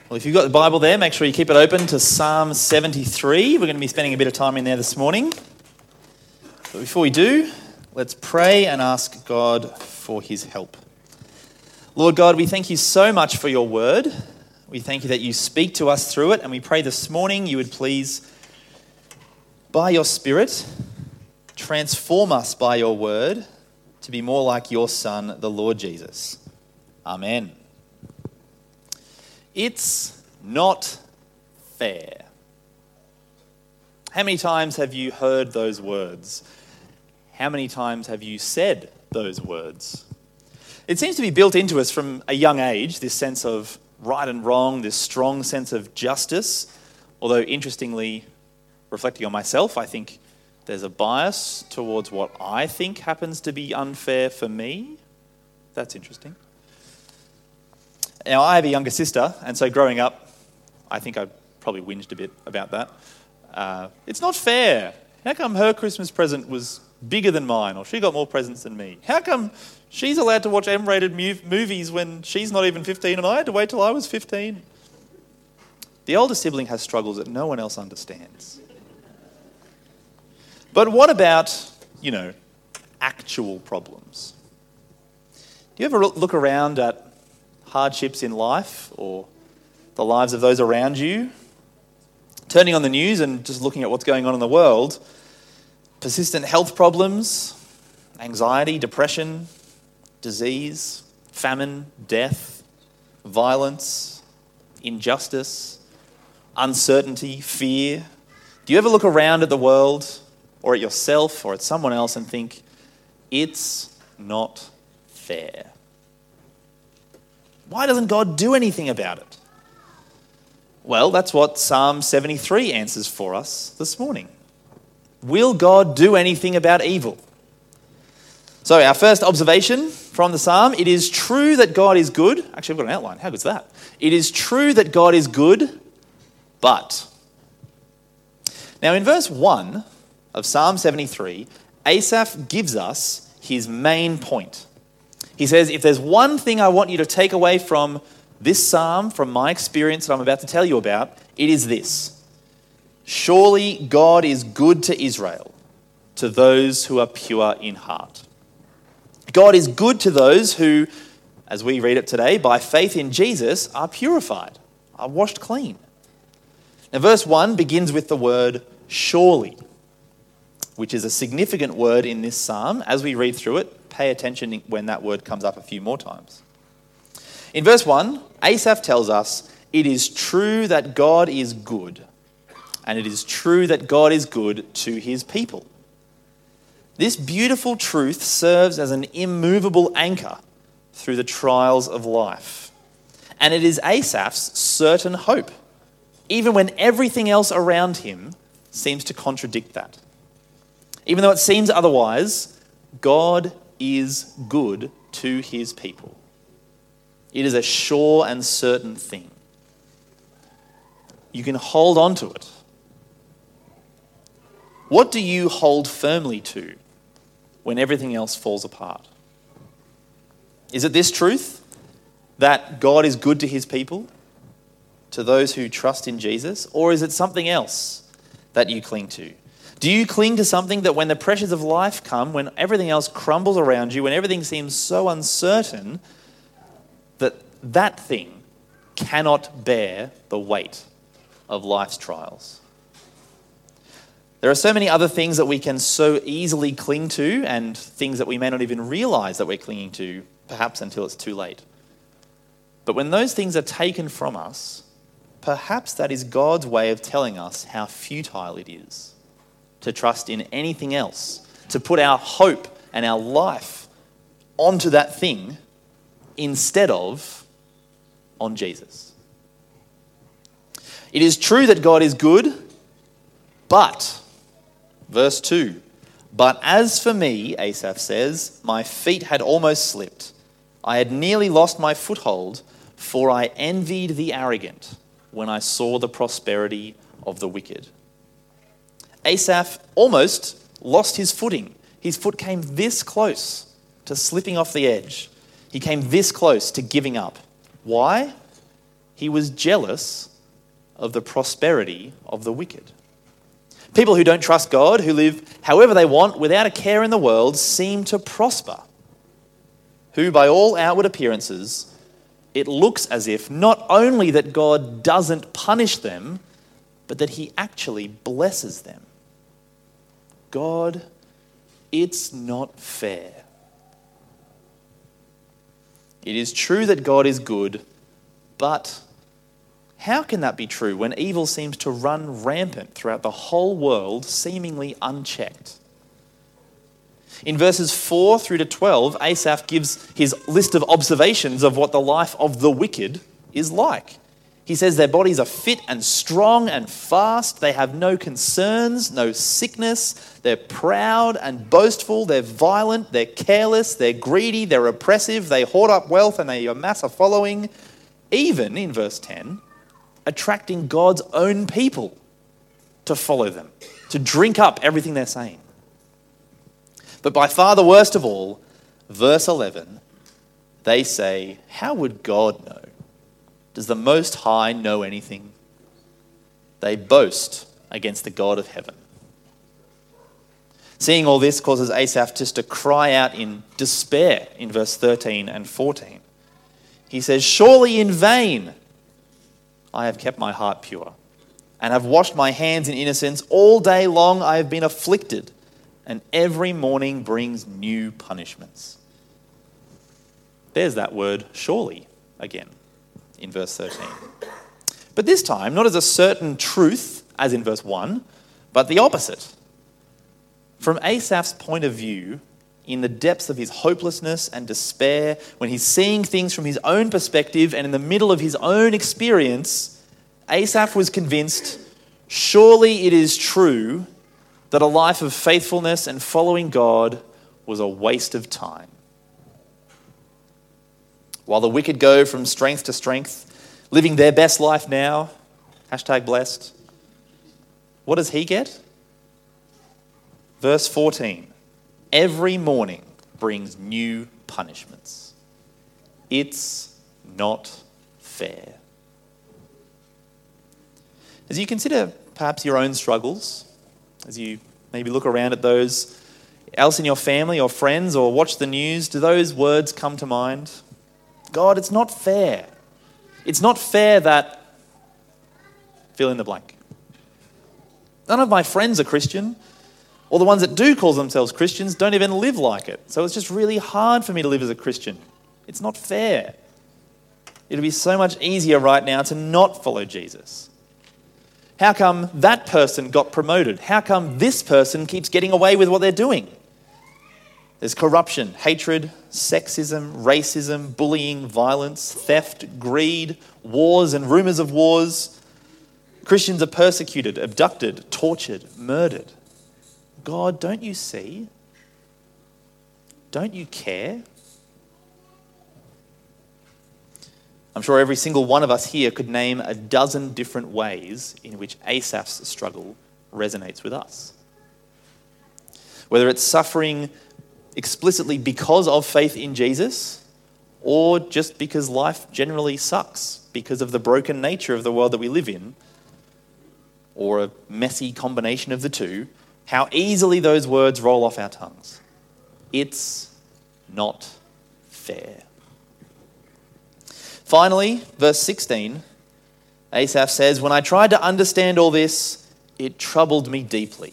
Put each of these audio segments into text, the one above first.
Well, if you've got the Bible there, make sure you keep it open to Psalm 73. We're going to be spending a bit of time in there this morning. But before we do, let's pray and ask God for his help. Lord God, we thank you so much for your word. We thank you that you speak to us through it, and we pray this morning you would please, by your Spirit, transform us by your word to be more like your Son, the Lord Jesus. Amen. It's not fair. How many times have you heard those words? How many times have you said those words? It seems to be built into us from a young age, this sense of right and wrong, this strong sense of justice. Although, interestingly, reflecting on myself, I think there's a bias towards what I think happens to be unfair for me. That's interesting. Now, I have a younger sister, and so growing up, I think I probably whinged a bit about that. It's not fair. How come her Christmas present was bigger than mine, or she got more presents than me? How come she's allowed to watch M-rated movies when she's not even 15 and I had to wait till I was 15? The older sibling has struggles that no one else understands. But what about, actual problems? Do you ever look around at hardships in life or the lives of those around you? Turning on the news and just looking at what's going on in the world, persistent health problems, anxiety, depression, disease, famine, death, violence, injustice, uncertainty, fear. Do you ever look around at the world or at yourself or at someone else and think, it's not fair? Why doesn't God do anything about it? Well, that's what Psalm 73 answers for us this morning. Will God do anything about evil? So our first observation from the psalm, it is true that God is good. Actually, I've got an outline. How good's that? It is true that God is good, but. Now in verse 1 of Psalm 73, Asaph gives us his main point. He says, if there's one thing I want you to take away from this psalm, from my experience that I'm about to tell you about, it is this. Surely God is good to Israel, to those who are pure in heart. God is good to those who, as we read it today, by faith in Jesus, are purified, are washed clean. Now verse 1 begins with the word surely, which is a significant word in this psalm. As we read through it, pay attention when that word comes up a few more times. In verse 1, Asaph tells us, it is true that God is good, and it is true that God is good to his people. This beautiful truth serves as an immovable anchor through the trials of life. And it is Asaph's certain hope, even when everything else around him seems to contradict that. Even though it seems otherwise, God is good to his people. It is a sure and certain thing. You can hold on to it. What do you hold firmly to when everything else falls apart? Is it this truth that God is good to his people, to those who trust in Jesus, or is it something else that you cling to? Do you cling to something that when the pressures of life come, when everything else crumbles around you, when everything seems so uncertain, that thing cannot bear the weight of life's trials? There are so many other things that we can so easily cling to, and things that we may not even realize that we're clinging to, perhaps until it's too late. But when those things are taken from us, perhaps that is God's way of telling us how futile it is to trust in anything else, to put our hope and our life onto that thing instead of on Jesus. It is true that God is good, but, verse 2, but as for me, Asaph says, my feet had almost slipped. I had nearly lost my foothold, for I envied the arrogant when I saw the prosperity of the wicked. Asaph almost lost his footing. His foot came this close to slipping off the edge. He came this close to giving up. Why? he was jealous of the prosperity of the wicked. People who don't trust God, who live however they want without a care in the world, seem to prosper. Who, by all outward appearances, it looks as if not only that God doesn't punish them, but that he actually blesses them. God, it's not fair. It is true that God is good, but how can that be true when evil seems to run rampant throughout the whole world, seemingly unchecked? In verses 4 through to 12, Asaph gives his list of observations of what the life of the wicked is like. He says their bodies are fit and strong and fast. They have no concerns, no sickness. They're proud and boastful. They're violent. They're careless. They're greedy. They're oppressive. They hoard up wealth and they amass a following. Even, in verse 10, attracting God's own people to follow them, to drink up everything they're saying. But by far the worst of all, verse 11, they say, how would God know? Does the Most High know anything? They boast against the God of heaven. Seeing all this causes Asaph just to cry out in despair in verse 13 and 14. He says, surely in vain I have kept my heart pure and have washed my hands in innocence. All day long I have been afflicted, and every morning brings new punishments. There's that word surely again in verse 13. But this time, not as a certain truth, as in verse 1, but the opposite. From Asaph's point of view, in the depths of his hopelessness and despair, when he's seeing things from his own perspective and in the middle of his own experience, Asaph was convinced, surely it is true that a life of faithfulness and following God was a waste of time. While the wicked go from strength to strength, living their best life now, #blessed, what does he get? Verse 14, every morning brings new punishments. It's not fair. As you consider perhaps your own struggles, as you maybe look around at those else in your family or friends or watch the news, do those words come to mind? God, it's not fair. It's not fair that... fill in the blank. None of my friends are Christian, or the ones that do call themselves Christians don't even live like it. So it's just really hard for me to live as a Christian. It's not fair. It would be so much easier right now to not follow Jesus. How come that person got promoted? How come this person keeps getting away with what they're doing? There's corruption, hatred, sexism, racism, bullying, violence, theft, greed, wars and rumors of wars. Christians are persecuted, abducted, tortured, murdered. God, don't you see? Don't you care? I'm sure every single one of us here could name a dozen different ways in which Asaph's struggle resonates with us. Whether it's suffering explicitly because of faith in Jesus, or just because life generally sucks because of the broken nature of the world that we live in, or a messy combination of the two, how easily those words roll off our tongues. It's not fair. Finally, verse 16, Asaph says, when I tried to understand all this, it troubled me deeply.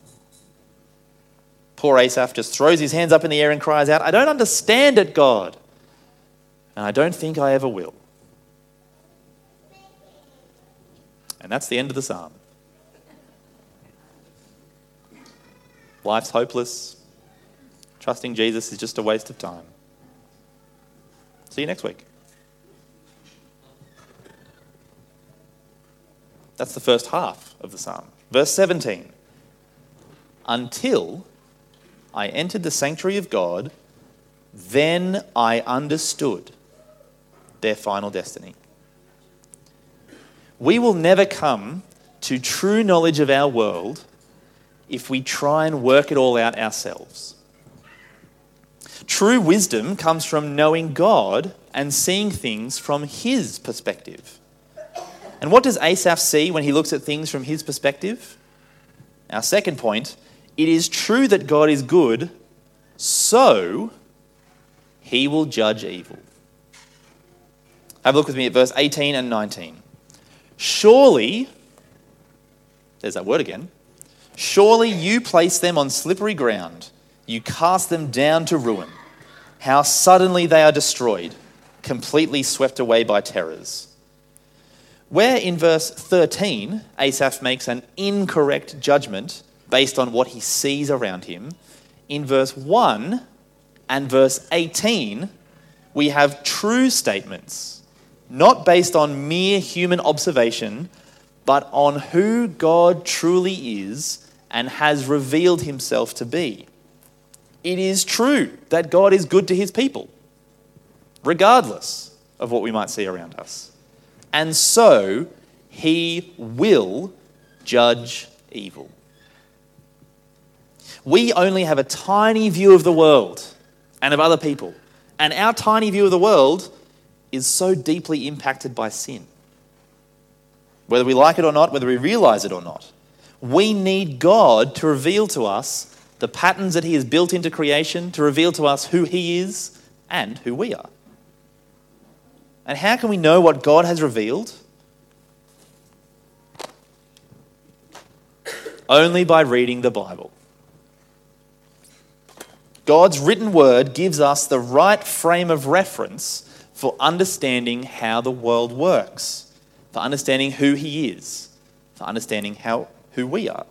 Poor Asaph just throws his hands up in the air and cries out, I don't understand it, God, and I don't think I ever will. And that's the end of the psalm. Life's hopeless. Trusting Jesus is just a waste of time. See you next week. That's the first half of the psalm. Verse 17. Until I entered the sanctuary of God, then I understood their final destiny. We will never come to true knowledge of our world if we try and work it all out ourselves. True wisdom comes from knowing God and seeing things from His perspective. And what does Asaph see when he looks at things from his perspective? Our second point, it is true that God is good, so he will judge evil. Have a look with me at verse 18 and 19. Surely, there's that word again, surely you place them on slippery ground. You cast them down to ruin. How suddenly they are destroyed, completely swept away by terrors. Where in verse 13, Asaph makes an incorrect judgment based on what he sees around him, in verse 1 and verse 18, we have true statements, not based on mere human observation, but on who God truly is and has revealed himself to be. It is true that God is good to his people, regardless of what we might see around us. And so, he will judge evil. We only have a tiny view of the world and of other people. And our tiny view of the world is so deeply impacted by sin. Whether we like it or not, whether we realize it or not, we need God to reveal to us the patterns that he has built into creation, to reveal to us who he is and who we are. And how can we know what God has revealed? Only by reading the Bible. God's written word gives us the right frame of reference for understanding how the world works, for understanding who he is, for understanding who we are.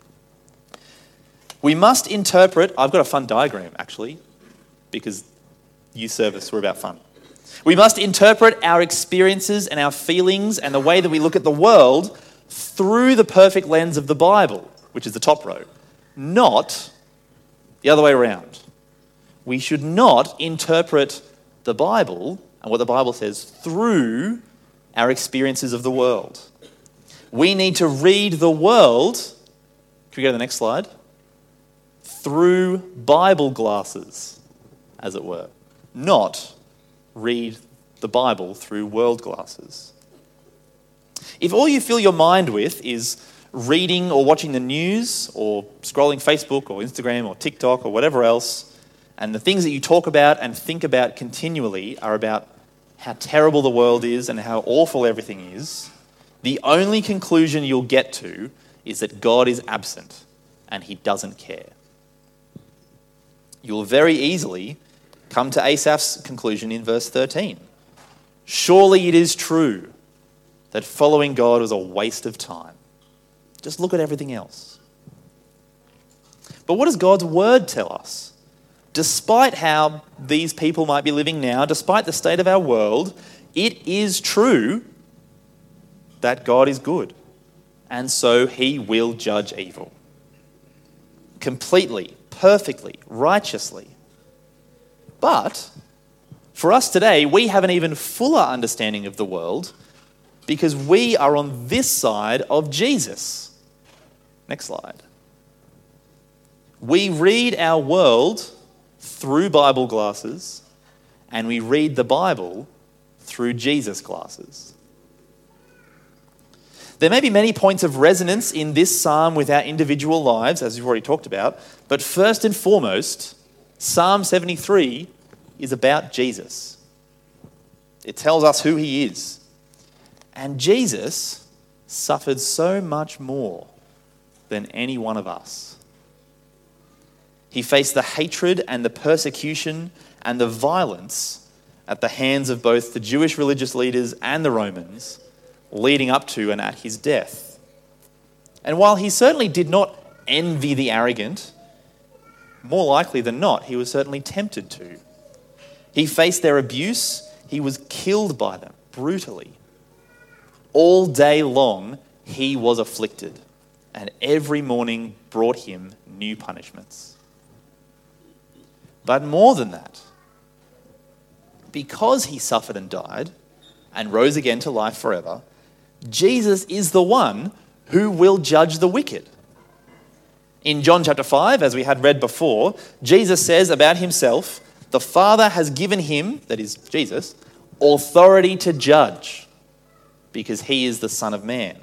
We must interpret, I've got a fun diagram actually, because youth service, we're about fun. We must interpret our experiences and our feelings and the way that we look at the world through the perfect lens of the Bible, which is the top row, not the other way around. We should not interpret the Bible and what the Bible says through our experiences of the world. We need to read the world, can we go to the next slide, through Bible glasses, as it were, not read the Bible through world glasses. If all you fill your mind with is reading or watching the news or scrolling Facebook or Instagram or TikTok or whatever else, and the things that you talk about and think about continually are about how terrible the world is and how awful everything is, the only conclusion you'll get to is that God is absent and he doesn't care. You'll very easily come to Asaph's conclusion in verse 13. Surely it is true that following God was a waste of time. Just look at everything else. But what does God's word tell us? Despite how these people might be living now, despite the state of our world, it is true that God is good. And so he will judge evil. Completely, perfectly, righteously. But for us today, we have an even fuller understanding of the world because we are on this side of Jesus. Next slide. We read our world through Bible glasses and we read the Bible through Jesus glasses. There may be many points of resonance in this psalm with our individual lives, as we've already talked about, but first and foremost, Psalm 73 is about Jesus. It tells us who he is. And Jesus suffered so much more than any one of us. He faced the hatred and the persecution and the violence at the hands of both the Jewish religious leaders and the Romans, leading up to and at his death. And while he certainly did not envy the arrogant, more likely than not, he was certainly tempted to. He faced their abuse. He was killed by them brutally. All day long, he was afflicted, and every morning brought him new punishments. But more than that, because he suffered and died and rose again to life forever, Jesus is the one who will judge the wicked. In John chapter 5, as we had read before, Jesus says about himself, the Father has given him, that is Jesus, authority to judge. because he is the Son of Man.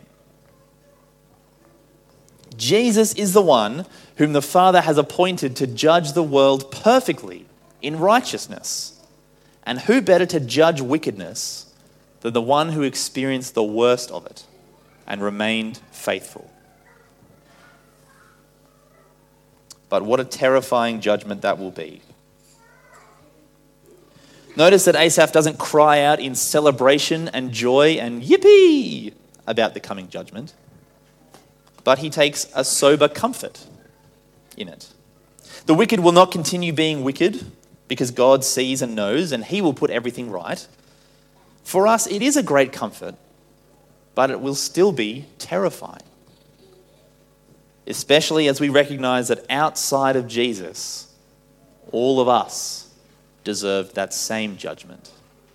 Jesus is the one whom the Father has appointed to judge the world perfectly in righteousness. And who better to judge wickedness than the one who experienced the worst of it and remained faithful? But what a terrifying judgment that will be. Notice that Asaph doesn't cry out in celebration and joy and yippee about the coming judgment, but he takes a sober comfort in it. The wicked will not continue being wicked because God sees and knows, and he will put everything right. For us, it is a great comfort, but it will still be terrifying, especially as we recognize that outside of Jesus, all of us deserved that same judgment.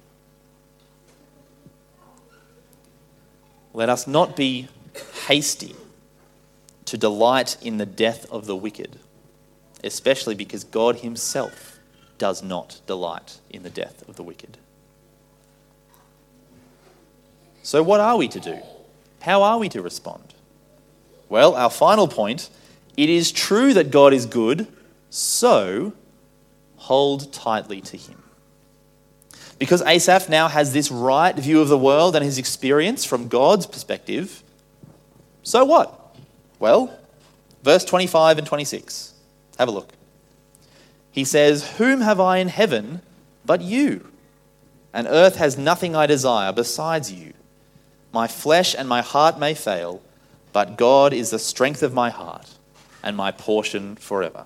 Let us not be hasty to delight in the death of the wicked, especially because God himself does not delight in the death of the wicked. So what are we to do? How are we to respond? Well, our final point, it is true that God is good, so hold tightly to him. Because Asaph now has this right view of the world and his experience from God's perspective, so what? Well, verse 25 and 26. Have a look. He says, "Whom have I in heaven but you? And earth has nothing I desire besides you. My flesh and my heart may fail, but God is the strength of my heart and my portion forever."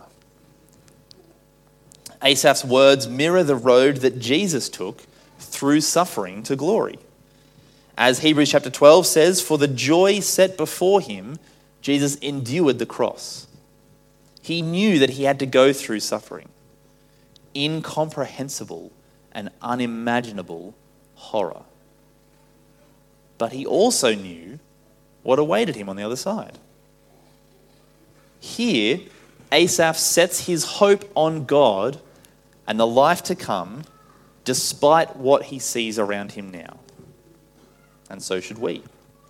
Asaph's words mirror the road that Jesus took through suffering to glory. As Hebrews chapter 12 says, "For the joy set before him, Jesus endured the cross." He knew that he had to go through suffering, incomprehensible and unimaginable horror. But he also knew what awaited him on the other side. Here, Asaph sets his hope on God and the life to come, despite what he sees around him now. And so should we.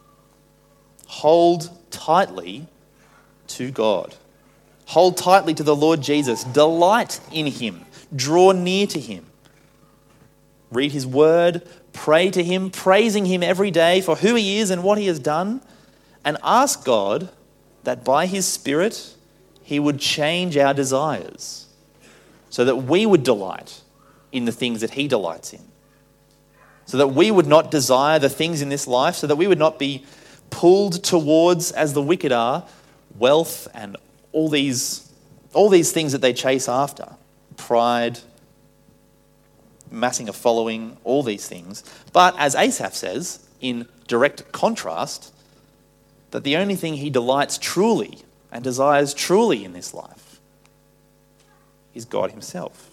Hold tightly to God. Hold tightly to the Lord Jesus. Delight in him. Draw near to him. Read his word. Pray to him, praising him every day for who he is and what he has done. And ask God that by his Spirit, he would change our desires so that we would delight in the things that he delights in. So that we would not desire the things in this life, so that we would not be pulled towards, as the wicked are, wealth and all these things that they chase after. Pride, amassing a following, all these things. But as Asaph says, in direct contrast, that the only thing he delights truly and desires truly in this life is God himself.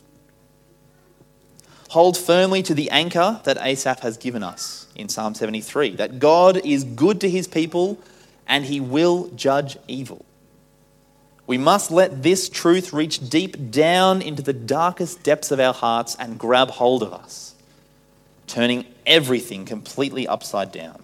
Hold firmly to the anchor that Asaph has given us in Psalm 73, that God is good to his people and he will judge evil. We must let this truth reach deep down into the darkest depths of our hearts and grab hold of us, turning everything completely upside down.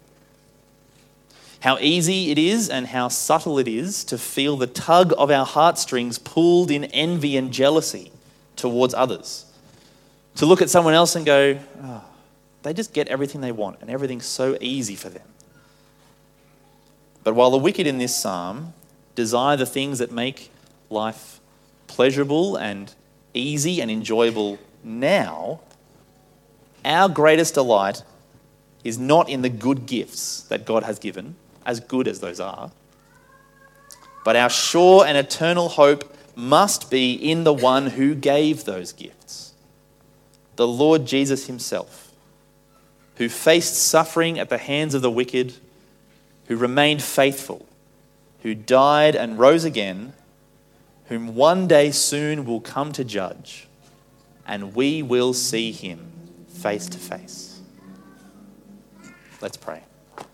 How easy it is and how subtle it is to feel the tug of our heartstrings pulled in envy and jealousy towards others. To look at someone else and go, "Oh, they just get everything they want and everything's so easy for them." But while the wicked in this psalm desire the things that make life pleasurable and easy and enjoyable now, our greatest delight is not in the good gifts that God has given, as good as those are, but our sure and eternal hope must be in the one who gave those gifts, the Lord Jesus himself, who faced suffering at the hands of the wicked, who remained faithful, who died and rose again, whom one day soon will come to judge, and we will see him face to face. Let's pray.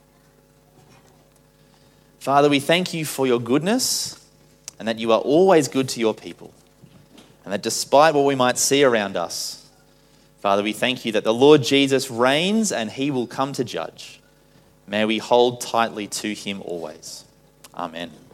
Father, we thank you for your goodness and that you are always good to your people, and that despite what we might see around us, Father, we thank you that the Lord Jesus reigns and he will come to judge. May we hold tightly to him always. Amen.